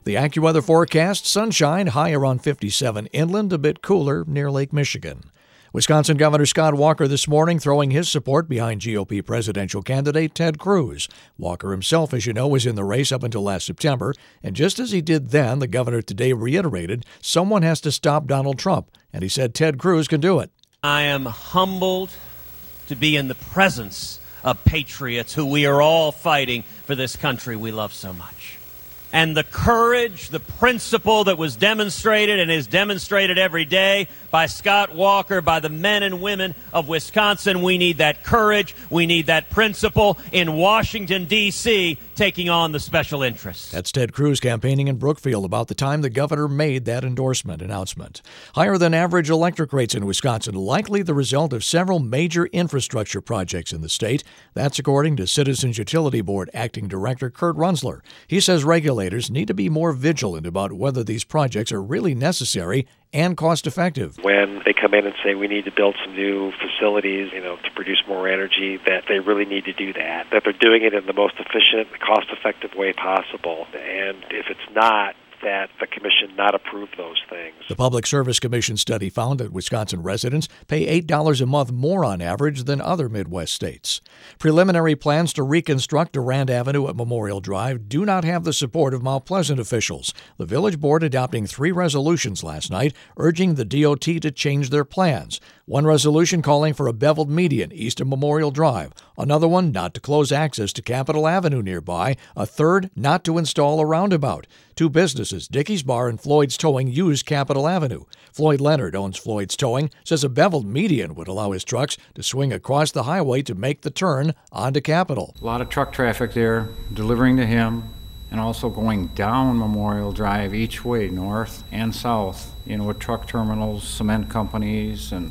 The AccuWeather forecast, sunshine, high around 57 inland, a bit cooler near Lake Michigan. Wisconsin Governor Scott Walker this morning throwing his support behind GOP presidential candidate Ted Cruz. Walker himself, as you know, was in the race up until last September, and just as he did then, the governor today reiterated someone has to stop Donald Trump, and he said Ted Cruz can do it. I am humbled to be in the presence of patriots who we are all fighting for this country we love so much. And the courage, the principle that was demonstrated and is demonstrated every day by Scott Walker, by the men and women of Wisconsin, we need that courage, we need that principle in Washington, D.C., taking on the special interests. That's Ted Cruz campaigning in Brookfield about the time the governor made that announcement. Higher than average electric rates in Wisconsin, likely the result of several major infrastructure projects in the state. That's according to Citizens Utility Board Acting Director Kurt Runzler. He says regulators need to be more vigilant about whether these projects are really necessary and cost-effective. When they come in and say we need to build some new facilities, to produce more energy, that they really need to do that they're doing it in the most efficient, cost-effective way possible. And if it's not, that the commission not approve those things. The Public Service Commission study found that Wisconsin residents pay $8 a month more on average than other Midwest states. Preliminary plans to reconstruct Durand Avenue at Memorial Drive do not have the support of Mount Pleasant officials. The village board adopting 3 resolutions last night urging the DOT to change their plans. One resolution calling for a beveled median east of Memorial Drive. Another one not to close access to Capitol Avenue nearby. A third not to install a roundabout. 2 businesses, Dickey's Bar and Floyd's Towing, use Capitol Avenue. Floyd Leonard owns Floyd's Towing, says a beveled median would allow his trucks to swing across the highway to make the turn onto Capitol. A lot of truck traffic there, delivering to him, and also going down Memorial Drive each way, north and south, with truck terminals, cement companies, and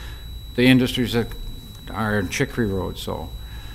the industries that are in Chicory Road. So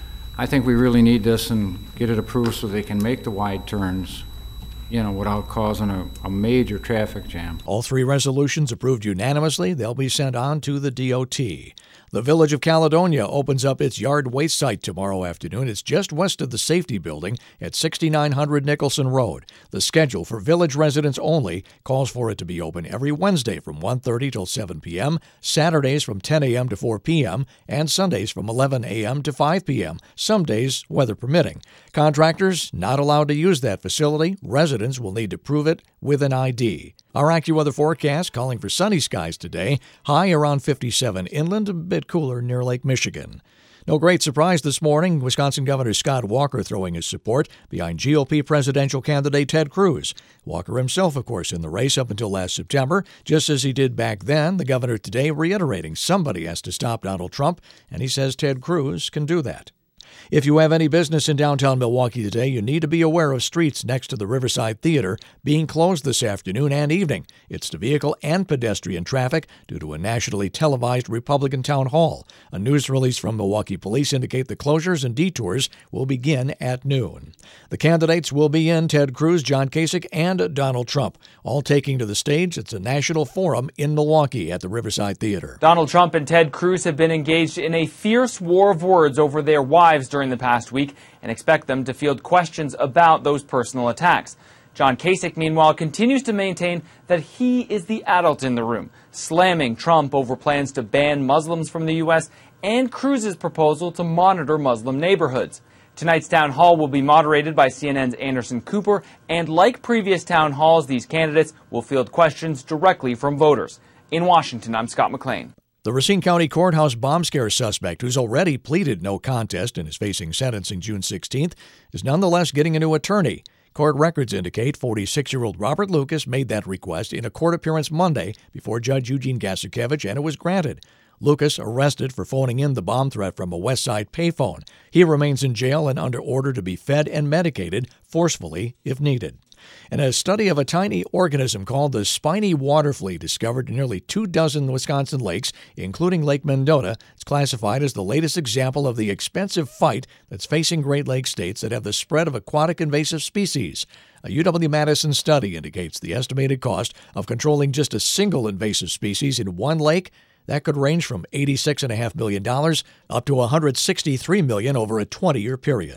I think we really need this and get it approved so they can make the wide turns, without causing a major traffic jam. All 3 resolutions approved unanimously. They'll be sent on to the DOT. The Village of Caledonia opens up its yard waste site tomorrow afternoon. It's just west of the safety building at 6900 Nicholson Road. The schedule for village residents only calls for it to be open every Wednesday from 1:30 till 7 p.m., Saturdays from 10 a.m. to 4 p.m., and Sundays from 11 a.m. to 5 p.m., some days weather permitting. Contractors not allowed to use that facility. Residents will need to prove it with an ID. Our AccuWeather forecast calling for sunny skies today, high around 57 inland, a bit cooler near Lake Michigan. No great surprise this morning, Wisconsin Governor Scott Walker throwing his support behind GOP presidential candidate Ted Cruz. Walker himself, of course, in the race up until last September. Just as he did back then, the governor today reiterating somebody has to stop Donald Trump, and he says Ted Cruz can do that. If you have any business in downtown Milwaukee today, you need to be aware of streets next to the Riverside Theater being closed this afternoon and evening. It's to vehicle and pedestrian traffic due to a nationally televised Republican town hall. A news release from Milwaukee Police indicate the closures and detours will begin at noon. The candidates will be in Ted Cruz, John Kasich, and Donald Trump, all taking to the stage. It's a national forum in Milwaukee at the Riverside Theater. Donald Trump and Ted Cruz have been engaged in a fierce war of words over their wives during the past week and expect them to field questions about those personal attacks. John Kasich, meanwhile, continues to maintain that he is the adult in the room, slamming Trump over plans to ban Muslims from the U.S. and Cruz's proposal to monitor Muslim neighborhoods. Tonight's town hall will be moderated by CNN's Anderson Cooper, and like previous town halls, these candidates will field questions directly from voters. In Washington, I'm Scott McLean. The Racine County Courthouse bomb scare suspect, who's already pleaded no contest and is facing sentencing June 16th, is nonetheless getting a new attorney. Court records indicate 46-year-old Robert Lucas made that request in a court appearance Monday before Judge Eugene Gasukevich, and it was granted. Lucas arrested for phoning in the bomb threat from a West Side payphone. He remains in jail and under order to be fed and medicated forcefully if needed. And a study of a tiny organism called the spiny water flea discovered in nearly 24 Wisconsin lakes, including Lake Mendota, is classified as the latest example of the expensive fight that's facing Great Lakes states that have the spread of aquatic invasive species. A UW-Madison study indicates the estimated cost of controlling just a single invasive species in one lake that could range from $86.5 million up to $163 million over a 20-year period.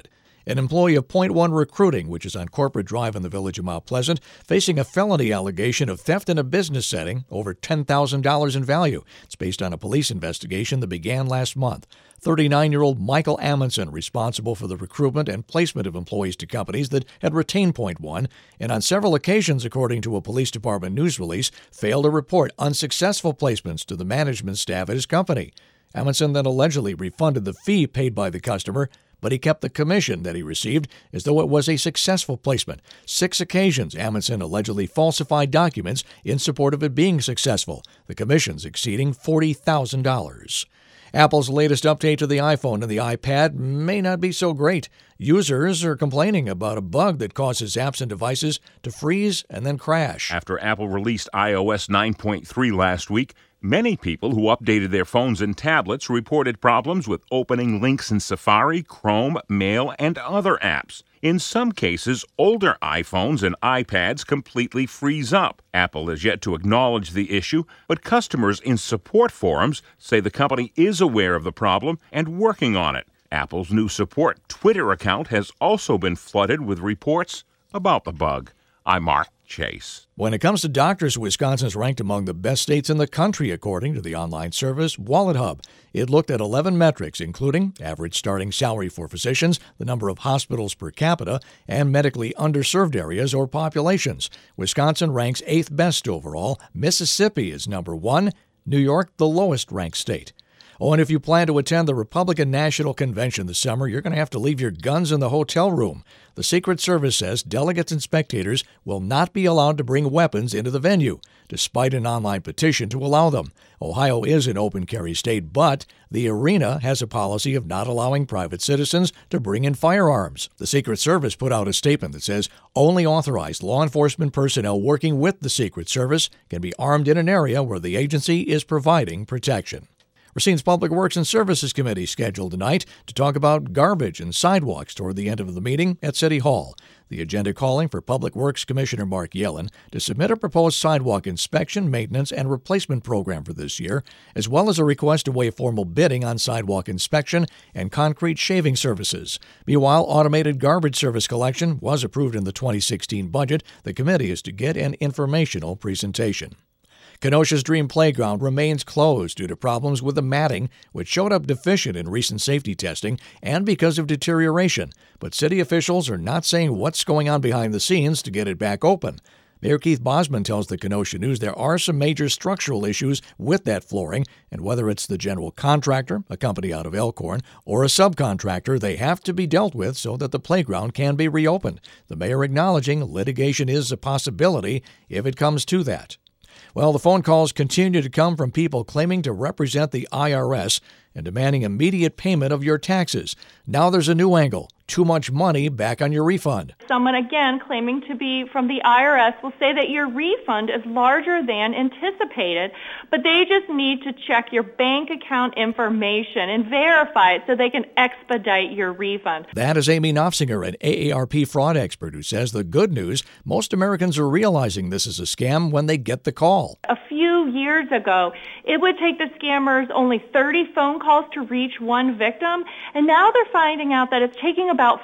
An employee of Point One Recruiting, which is on Corporate Drive in the village of Mount Pleasant, facing a felony allegation of theft in a business setting over $10,000 in value. It's based on a police investigation that began last month. 39-year-old Michael Amundsen, responsible for the recruitment and placement of employees to companies that had retained Point One, and on several occasions, according to a police department news release, failed to report unsuccessful placements to the management staff at his company. Amundsen then allegedly refunded the fee paid by the customer, but he kept the commission that he received as though it was a successful placement. 6 occasions, Amundsen allegedly falsified documents in support of it being successful, the commissions exceeding $40,000. Apple's latest update to the iPhone and the iPad may not be so great. Users are complaining about a bug that causes apps and devices to freeze and then crash. After Apple released iOS 9.3 last week, many people who updated their phones and tablets reported problems with opening links in Safari, Chrome, Mail, and other apps. In some cases, older iPhones and iPads completely freeze up. Apple has yet to acknowledge the issue, but customers in support forums say the company is aware of the problem and working on it. Apple's new support Twitter account has also been flooded with reports about the bug. I'm Mark Chase. When it comes to doctors, Wisconsin is ranked among the best states in the country, according to the online service WalletHub. It looked at 11 metrics, including average starting salary for physicians, the number of hospitals per capita, and medically underserved areas or populations. Wisconsin ranks 8th best overall. Mississippi is number 1. New York, the lowest ranked state. Oh, and if you plan to attend the Republican National Convention this summer, you're going to have to leave your guns in the hotel room. The Secret Service says delegates and spectators will not be allowed to bring weapons into the venue, despite an online petition to allow them. Ohio is an open carry state, but the arena has a policy of not allowing private citizens to bring in firearms. The Secret Service put out a statement that says only authorized law enforcement personnel working with the Secret Service can be armed in an area where the agency is providing protection. Racine's Public Works and Services Committee scheduled tonight to talk about garbage and sidewalks toward the end of the meeting at City Hall. The agenda calling for Public Works Commissioner Mark Yellen to submit a proposed sidewalk inspection, maintenance, and replacement program for this year, as well as a request to waive formal bidding on sidewalk inspection and concrete shaving services. Meanwhile, automated garbage service collection was approved in the 2016 budget. The committee is to get an informational presentation. Kenosha's Dream Playground remains closed due to problems with the matting, which showed up deficient in recent safety testing and because of deterioration. But city officials are not saying what's going on behind the scenes to get it back open. Mayor Keith Bosman tells the Kenosha News there are some major structural issues with that flooring, and whether it's the general contractor, a company out of Elkhorn, or a subcontractor, they have to be dealt with so that the playground can be reopened. The mayor acknowledging litigation is a possibility if it comes to that. Well, the phone calls continue to come from people claiming to represent the IRS and demanding immediate payment of your taxes. Now there's a new angle. Too much money back on your refund. Someone, again, claiming to be from the IRS will say that your refund is larger than anticipated, but they just need to check your bank account information and verify it so they can expedite your refund. That is Amy Knopfsinger, an AARP fraud expert, who says the good news, most Americans are realizing this is a scam when they get the call. A few years ago, it would take the scammers only 30 phone calls to reach one victim, and now they're finding out that it's taking about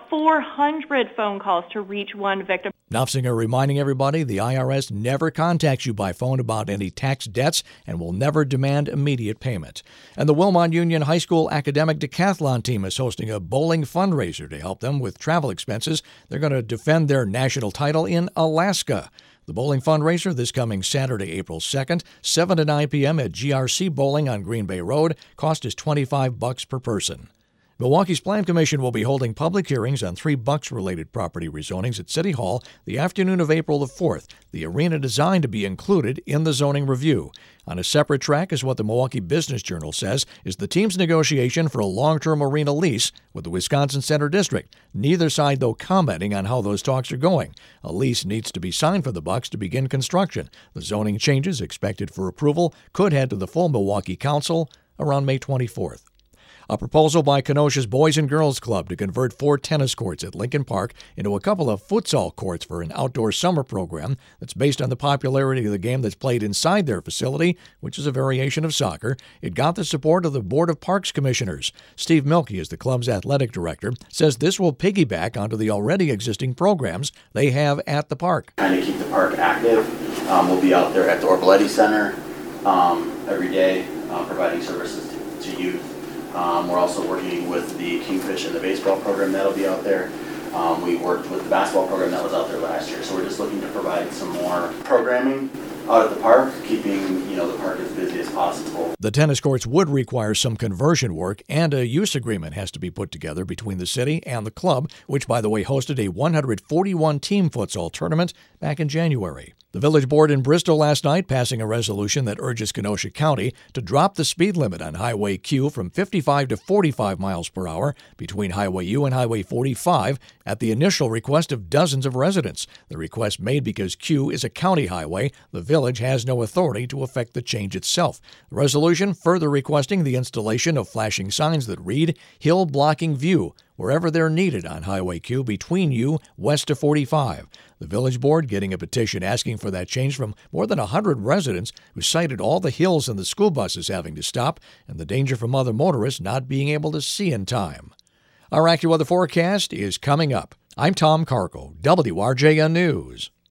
400 phone calls to reach one victim. Knopfsinger reminding everybody the IRS never contacts you by phone about any tax debts and will never demand immediate payment. And the Wilmot Union High School Academic Decathlon team is hosting a bowling fundraiser to help them with travel expenses. They're going to defend their national title in Alaska. The bowling fundraiser this coming Saturday, April 2nd, 7 to 9 p.m. at GRC Bowling on Green Bay Road. Cost is $25 per person. Milwaukee's Plan Commission will be holding public hearings on 3 Bucks-related property rezonings at City Hall the afternoon of April the 4th, the arena designed to be included in the zoning review. On a separate track is what the Milwaukee Business Journal says is the team's negotiation for a long-term arena lease with the Wisconsin Center District. Neither side, though, commenting on how those talks are going. A lease needs to be signed for the Bucks to begin construction. The zoning changes expected for approval could head to the full Milwaukee Council around May 24th. A proposal by Kenosha's Boys and Girls Club to convert 4 tennis courts at Lincoln Park into a couple of futsal courts for an outdoor summer program that's based on the popularity of the game that's played inside their facility, which is a variation of soccer. It got the support of the Board of Parks Commissioners. Steve Milkey is the club's athletic director, says this will piggyback onto the already existing programs they have at the park. Trying to keep the park active. We'll be out there at the Orboletti Center every day providing services to youth. We're also working with the Kingfish and the baseball program that'll be out there. We worked with the basketball program that was out there last year. So we're just looking to provide some more programming out at the park, keeping the park as busy as possible. The tennis courts would require some conversion work, and a use agreement has to be put together between the city and the club, which, by the way, hosted a 141-team futsal tournament back in January. The Village Board in Bristol last night passing a resolution that urges Kenosha County to drop the speed limit on Highway Q from 55 to 45 miles per hour between Highway U and Highway 45 at the initial request of dozens of residents. The request made because Q is a county highway. The village has no authority to effect the change itself. The resolution further requesting the installation of flashing signs that read "Hill Blocking View" wherever they're needed on Highway Q between U west of 45. The Village Board getting a petition asking for that change from more than 100 residents who cited all the hills and the school buses having to stop and the danger from other motorists not being able to see in time. Our AccuWeather forecast is coming up. I'm Tom Carco, WRJN News.